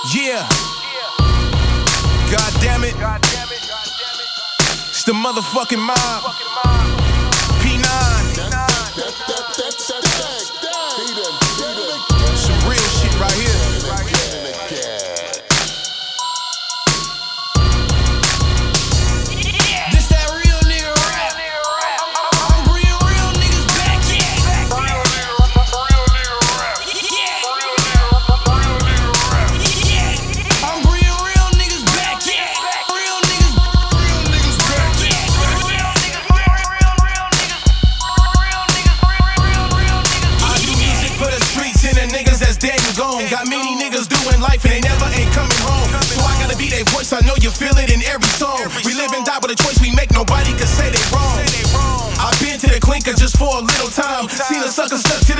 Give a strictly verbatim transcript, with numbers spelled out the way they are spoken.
Yeah. God damn it. It's the motherfucking mob. P nine. Some real shit right here. This that real nigga rap. I'm bringing real niggas back, yeah. Real nigga, real nigga rap. Yeah. Real nigga, real nigga rap. Yeah. I'm bringing real niggas back, yeah. Real niggas, real niggas back, yeah. Real niggas, real, real, real niggas. Real niggas, real, real, real niggas. I do music for the streets and the niggas that's dead and gone. Got many niggas doing life and they never ain't coming home. So I gotta be their voice, I know you feel it in every song. We live and die with a choice we make, nobody can say they wrong. I've been to the clinker just for a little time. Seen a sucker stuck to the